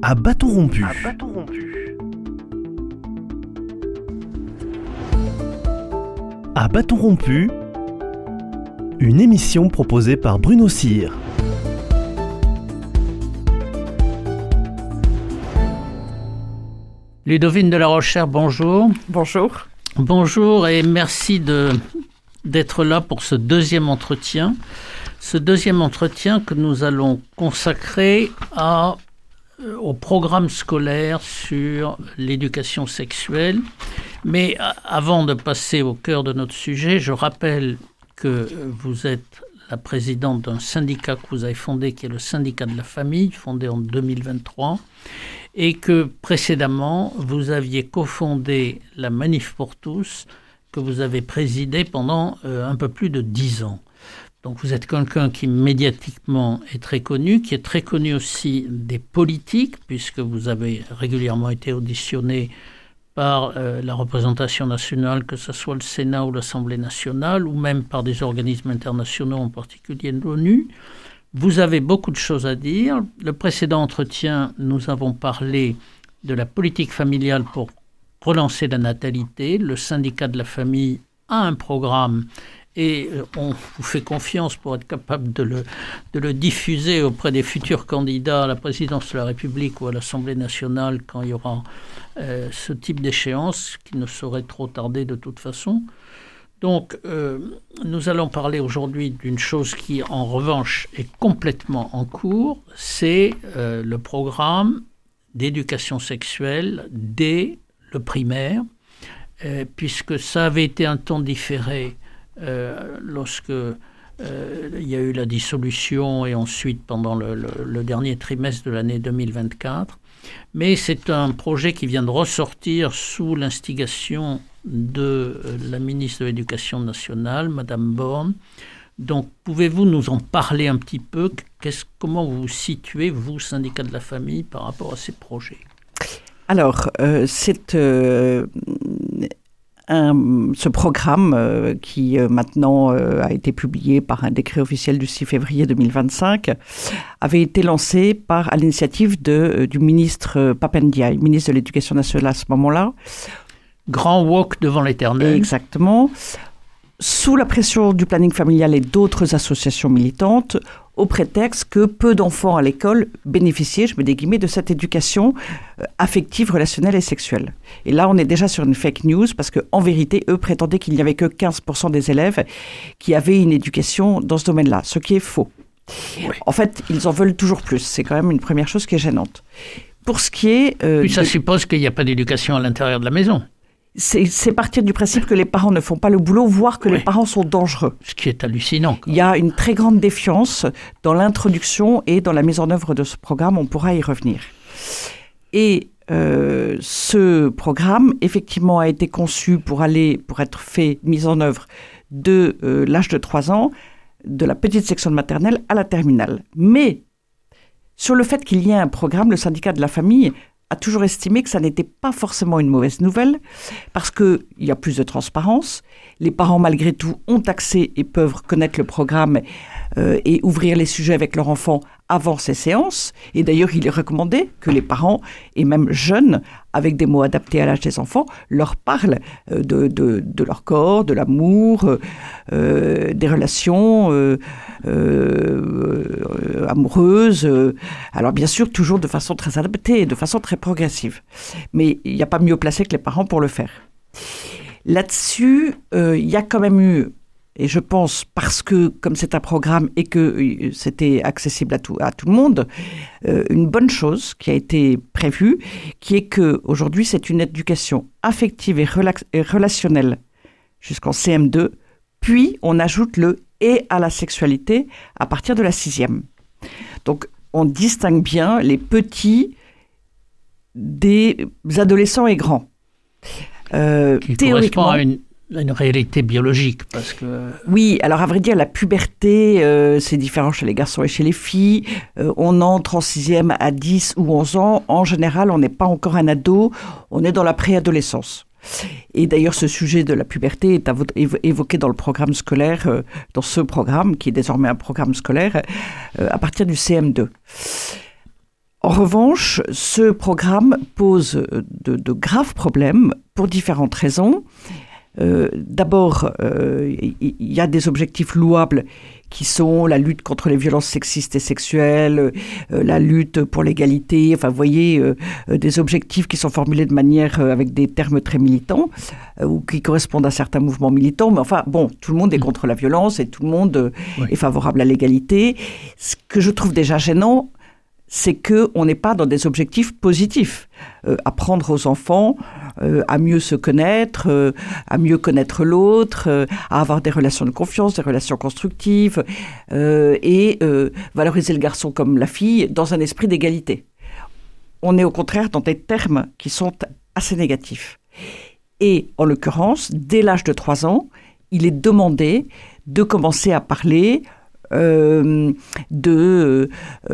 À bâton rompu. À bâton rompu, une émission proposée par Bruno Cyr. Ludovine de la Rochère, bonjour. Bonjour. Bonjour et merci d'être là pour ce deuxième entretien. Ce deuxième entretien que nous allons consacrer au programme scolaire sur l'éducation sexuelle. Mais avant de passer au cœur de notre sujet, je rappelle que vous êtes la présidente d'un syndicat que vous avez fondé, qui est le syndicat de la famille, fondé en 2023, et que précédemment, vous aviez cofondé la Manif pour tous, que vous avez présidée pendant un peu plus de 10 ans. Donc vous êtes quelqu'un qui médiatiquement est très connu, qui est très connu aussi des politiques, puisque vous avez régulièrement été auditionné par la représentation nationale, que ce soit le Sénat ou l'Assemblée nationale, ou même par des organismes internationaux, en particulier l'ONU. Vous avez beaucoup de choses à dire. Le précédent entretien, nous avons parlé de la politique familiale pour relancer la natalité. Le syndicat de la famille a un programme et on vous fait confiance pour être capable de le diffuser auprès des futurs candidats à la présidence de la République ou à l'Assemblée nationale quand il y aura ce type d'échéance qui ne saurait trop tarder de toute façon. Donc, nous allons parler aujourd'hui d'une chose qui, en revanche, est complètement en cours, c'est le programme d'éducation sexuelle dès le primaire, puisque ça avait été un temps différé lorsque il y a eu la dissolution et ensuite pendant le dernier trimestre de l'année 2024. Mais c'est un projet qui vient de ressortir sous l'instigation de la ministre de l'Éducation nationale, Madame Borne. Donc, pouvez-vous nous en parler un petit peu ? Comment vous vous situez, vous, syndicat de la famille, par rapport à ces projets ? Alors, c'est ce programme qui maintenant a été publié par un décret officiel du 6 février 2025 avait été lancé à l'initiative du ministre Pap Ndiaye, ministre de l'Éducation nationale à ce moment-là. Grand walk devant l'éternel. Exactement. Sous la pression du planning familial et d'autres associations militantes, au prétexte que peu d'enfants à l'école bénéficiaient, je mets des guillemets, de cette éducation affective, relationnelle et sexuelle. Et là, on est déjà sur une fake news parce qu'en vérité, eux prétendaient qu'il n'y avait que 15% des élèves qui avaient une éducation dans ce domaine-là, ce qui est faux. Oui. En fait, ils en veulent toujours plus. C'est quand même une première chose qui est gênante. Pour ce qui est... Puis ça suppose qu'il n'y a pas d'éducation à l'intérieur de la maison. C'est partir du principe que les parents ne font pas le boulot, voire que les parents sont dangereux. Ce qui est hallucinant. Il y a une très grande défiance dans l'introduction et dans la mise en œuvre de ce programme. On pourra y revenir. Et ce programme, effectivement, a été conçu pour être mis en œuvre de l'âge de 3 ans, de la petite section de maternelle à la terminale. Mais sur le fait qu'il y ait un programme, le syndicat de la famille a toujours estimé que ça n'était pas forcément une mauvaise nouvelle parce qu'il y a plus de transparence. Les parents, malgré tout, ont accès et peuvent connaître le programme et ouvrir les sujets avec leur enfant avant ces séances. Et d'ailleurs, il est recommandé que les parents, et même jeunes, avec des mots adaptés à l'âge des enfants, leur parlent de leur corps, de l'amour, des relations amoureuses. Alors bien sûr, toujours de façon très adaptée et de façon très progressive. Mais il n'y a pas mieux placé que les parents pour le faire. Là-dessus, il y a quand même eu, et je pense parce que comme c'est un programme et que c'était accessible à tout le monde, une bonne chose qui a été prévue, qui est qu'aujourd'hui c'est une éducation affective et relationnelle jusqu'en CM2, puis on ajoute le « et à la sexualité » à partir de la 6e. Donc on distingue bien les petits des adolescents et grands. Qui correspond à une réalité biologique, parce que... Oui, alors à vrai dire, la puberté, c'est différent chez les garçons et chez les filles. On entre en 6e à 10 ou 11 ans. En général, on n'est pas encore un ado, on est dans la préadolescence. Et d'ailleurs, ce sujet de la puberté est évoqué dans le programme scolaire, dans ce programme, qui est désormais un programme scolaire, à partir du CM2. En revanche, ce programme pose de graves problèmes pour différentes raisons. D'abord, il y a des objectifs louables qui sont la lutte contre les violences sexistes et sexuelles, la lutte pour l'égalité, enfin vous voyez, des objectifs qui sont formulés de manière avec des termes très militants ou qui correspondent à certains mouvements militants, mais enfin bon, tout le monde est contre la violence et tout le monde est favorable à l'égalité. Ce que je trouve déjà gênant, c'est qu'on n'est pas dans des objectifs positifs. Apprendre aux enfants à mieux se connaître, à mieux connaître l'autre, à avoir des relations de confiance, des relations constructives, et valoriser le garçon comme la fille dans un esprit d'égalité. On est au contraire dans des termes qui sont assez négatifs. Et en l'occurrence, dès l'âge de 3 ans, il est demandé de commencer à parler de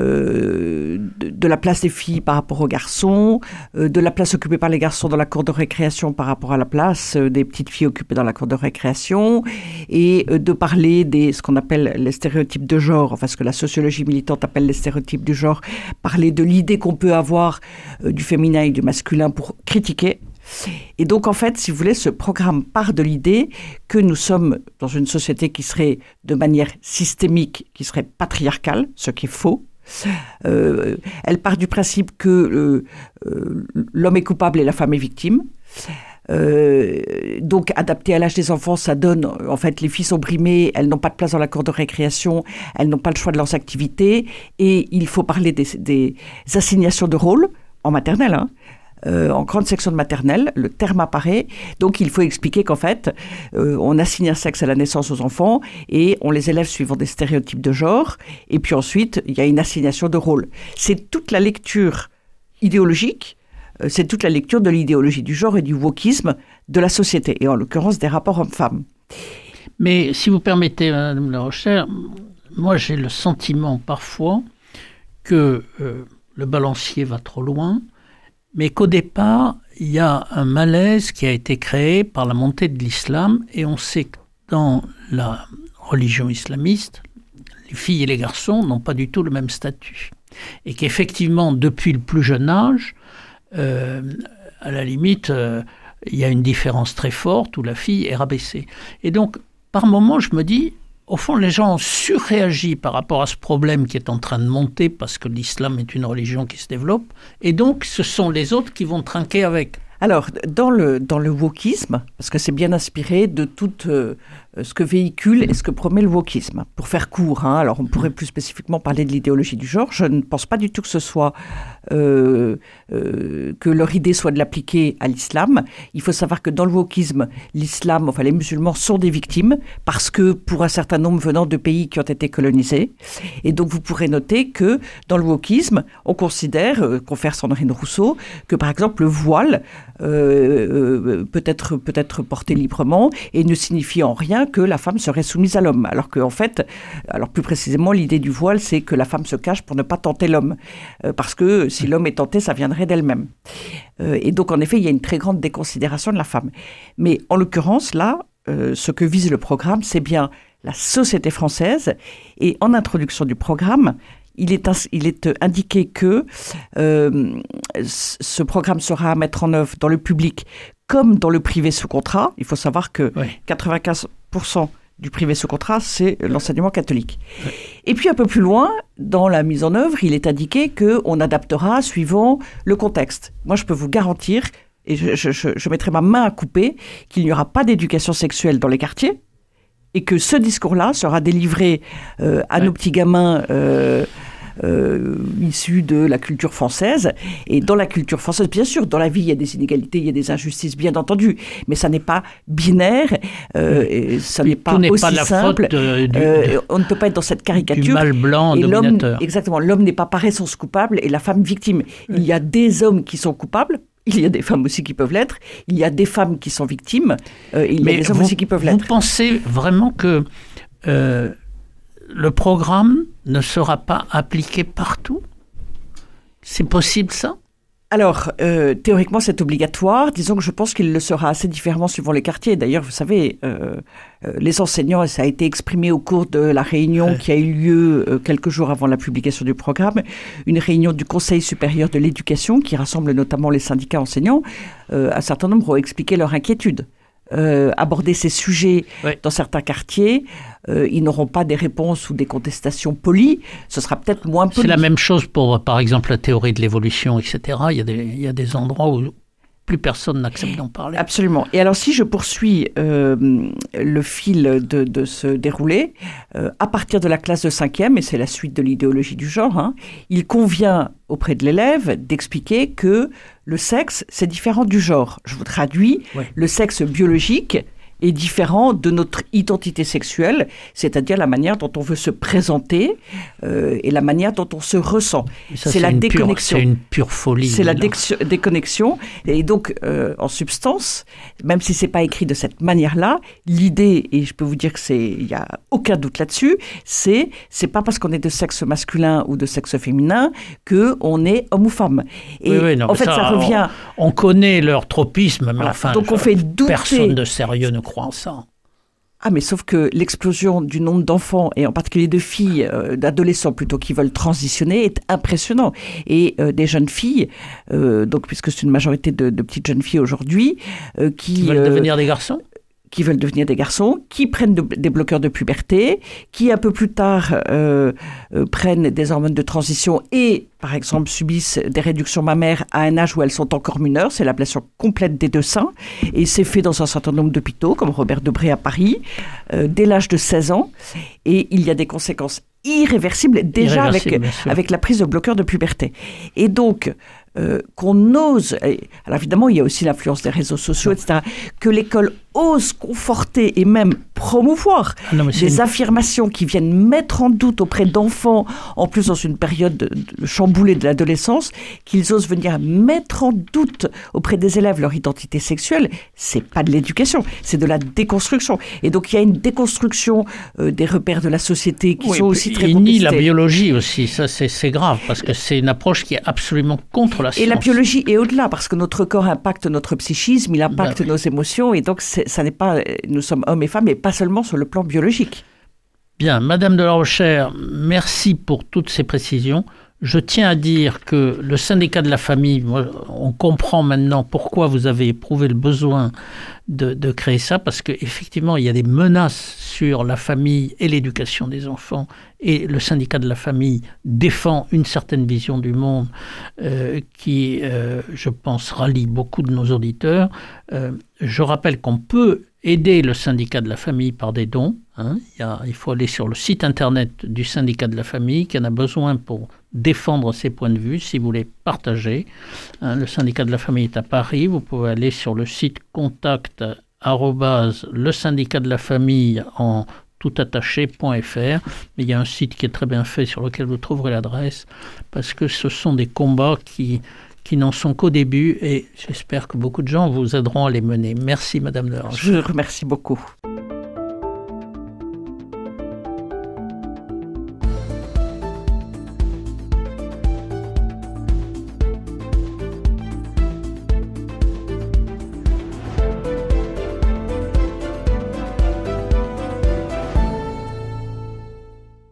la place des filles par rapport aux garçons, de la place occupée par les garçons dans la cour de récréation par rapport à la place des petites filles occupées dans la cour de récréation, et de parler des ce qu'on appelle les stéréotypes de genre, enfin ce que la sociologie militante appelle les stéréotypes du genre, parler de l'idée qu'on peut avoir du féminin et du masculin pour critiquer. Et donc, en fait, si vous voulez, ce programme part de l'idée que nous sommes dans une société qui serait de manière systémique, qui serait patriarcale, ce qui est faux. Elle part du principe que l'homme est coupable et la femme est victime. Donc, adapté à l'âge des enfants, ça donne, en fait, les filles sont brimées, elles n'ont pas de place dans la cour de récréation, elles n'ont pas le choix de leurs activités, et il faut parler des assignations de rôle en maternelle, hein. En grande section de maternelle, le terme apparaît. Donc, il faut expliquer qu'en fait, on assigne un sexe à la naissance aux enfants et on les élève suivant des stéréotypes de genre. Et puis ensuite, il y a une assignation de rôle. C'est toute la lecture idéologique, c'est toute la lecture de l'idéologie du genre et du wokisme de la société, et en l'occurrence des rapports hommes-femmes. Mais si vous permettez, Madame La Rochère, moi j'ai le sentiment parfois que le balancier va trop loin, mais qu'au départ, il y a un malaise qui a été créé par la montée de l'islam, et on sait que dans la religion islamiste, les filles et les garçons n'ont pas du tout le même statut. Et qu'effectivement, depuis le plus jeune âge, à la limite, il y a une différence très forte où la fille est rabaissée. Et donc, par moments, je me dis, au fond, les gens ont surréagi par rapport à ce problème qui est en train de monter parce que l'islam est une religion qui se développe. Et donc, ce sont les autres qui vont trinquer avec. Alors, dans le wokisme, parce que c'est bien inspiré de tout ce que véhicule et ce que promet le wokisme. Pour faire court, hein, alors on pourrait plus spécifiquement parler de l'idéologie du genre. Je ne pense pas du tout que ce soit que leur idée soit de l'appliquer à l'islam. Il faut savoir que dans le wokisme, l'islam, enfin les musulmans sont des victimes parce que pour un certain nombre venant de pays qui ont été colonisés. Et donc vous pourrez noter que dans le wokisme, on considère, confère Sandrine Rousseau, que par exemple le voile peut être porté librement et ne signifie en rien que la femme serait soumise à l'homme. Alors qu'en fait, alors plus précisément, l'idée du voile, c'est que la femme se cache pour ne pas tenter l'homme. Parce que si l'homme est tenté, ça viendrait d'elle-même. Et donc, en effet, il y a une très grande déconsidération de la femme. Mais en l'occurrence, là, ce que vise le programme, c'est bien la société française. Et en introduction du programme, il est indiqué que ce programme sera à mettre en œuvre dans le public comme dans le privé sous contrat. Il faut savoir que 95% du privé sous contrat, c'est l'enseignement catholique. Oui. Et puis un peu plus loin, dans la mise en œuvre, il est indiqué qu'on adaptera suivant le contexte. Moi, je peux vous garantir, et je mettrai ma main à couper, qu'il n'y aura pas d'éducation sexuelle dans les quartiers, et que ce discours-là sera délivré à nos petits gamins issus de la culture française. Et dans la culture française, bien sûr, dans la vie, il y a des inégalités, il y a des injustices, bien entendu, mais ça n'est pas binaire, et ça n'est pas aussi pas simple. On ne peut pas être dans cette caricature. Du mal blanc dominateur. Exactement, l'homme n'est pas par essence coupable et la femme victime. Il y a des hommes qui sont coupables, il y a des femmes aussi qui peuvent l'être, il y a des femmes qui sont victimes, et il y a des hommes aussi qui peuvent l'être. Vous pensez vraiment que le programme ne sera pas appliqué partout? C'est possible, ça? Alors, théoriquement, c'est obligatoire. Disons que je pense qu'il le sera assez différemment suivant les quartiers. D'ailleurs, vous savez, les enseignants, et ça a été exprimé au cours de la réunion qui a eu lieu quelques jours avant la publication du programme, une réunion du Conseil supérieur de l'éducation qui rassemble notamment les syndicats enseignants. Un certain nombre ont expliqué leur inquiétude. Aborder ces sujets dans certains quartiers, ils n'auront pas des réponses ou des contestations polies, ce sera peut-être moins poli. C'est la même chose pour, par exemple, la théorie de l'évolution, etc. Il y a des endroits où plus personne n'accepte d'en parler. Absolument. Et alors, si je poursuis le fil de ce déroulé, à partir de la classe de 5e, et c'est la suite de l'idéologie du genre, il convient auprès de l'élève d'expliquer que le sexe, c'est différent du genre. Je vous traduis, le sexe biologique est différent de notre identité sexuelle, c'est-à-dire la manière dont on veut se présenter et la manière dont on se ressent. C'est la déconnexion. C'est une pure folie. C'est la déconnexion. Et donc, en substance, même si c'est pas écrit de cette manière-là, l'idée, et je peux vous dire que il y a aucun doute là-dessus, c'est pas parce qu'on est de sexe masculin ou de sexe féminin que on est homme ou femme. Et non, en fait, ça revient. On connaît leur tropisme, mais enfin, donc on fait douter. Personne de sérieux ne croit en ça. Ah, mais sauf que l'explosion du nombre d'enfants, et en particulier de filles, d'adolescents plutôt, qui veulent transitionner, est impressionnant. Et des jeunes filles, donc puisque c'est une majorité de petites jeunes filles aujourd'hui, qui veulent devenir des garçons, qui prennent des bloqueurs de puberté, qui un peu plus tard prennent des hormones de transition et, par exemple, subissent des réductions mammaires à un âge où elles sont encore mineures. C'est l'ablation complète des deux seins. Et c'est fait dans un certain nombre d'hôpitaux, comme Robert Debré à Paris, dès l'âge de 16 ans. Et il y a des conséquences irréversibles déjà avec la prise de bloqueurs de puberté. Et donc, qu'on ose, alors évidemment il y a aussi l'influence des réseaux sociaux, etc., que l'école ose conforter et même promouvoir des affirmations qui viennent mettre en doute auprès d'enfants, en plus dans une période chamboulée de l'adolescence, qu'ils osent venir mettre en doute auprès des élèves leur identité sexuelle, c'est pas de l'éducation, c'est de la déconstruction. Et donc il y a une déconstruction des repères de la société qui sont aussi très contestés. Il nie la biologie aussi, ça c'est grave, parce que c'est une approche qui est absolument contre la science. Et la biologie est au-delà, parce que notre corps impacte notre psychisme, il impacte nos émotions, et donc ça n'est pas, nous sommes hommes et femmes, mais pas seulement sur le plan biologique. Bien, Madame de la Rochère, merci pour toutes ces précisions. Je tiens à dire que le syndicat de la famille, on comprend maintenant pourquoi vous avez éprouvé le besoin de créer ça, parce qu'effectivement, il y a des menaces sur la famille et l'éducation des enfants, et le syndicat de la famille défend une certaine vision du monde qui, je pense, rallie beaucoup de nos auditeurs. Je rappelle qu'on peut aider le syndicat de la famille par des dons. Il faut aller sur le site internet du syndicat de la famille qui en a besoin pour défendre ses points de vue, si vous voulez partager. Le syndicat de la famille est à Paris. Vous pouvez aller sur le site contact @le syndicat de la famille en toutattaché.fr. Mais il y a un site qui est très bien fait sur lequel vous trouverez l'adresse, parce que ce sont des combats qui n'en sont qu'au début, et j'espère que beaucoup de gens vous aideront à les mener. Merci Madame de la Rochère. Je vous remercie beaucoup.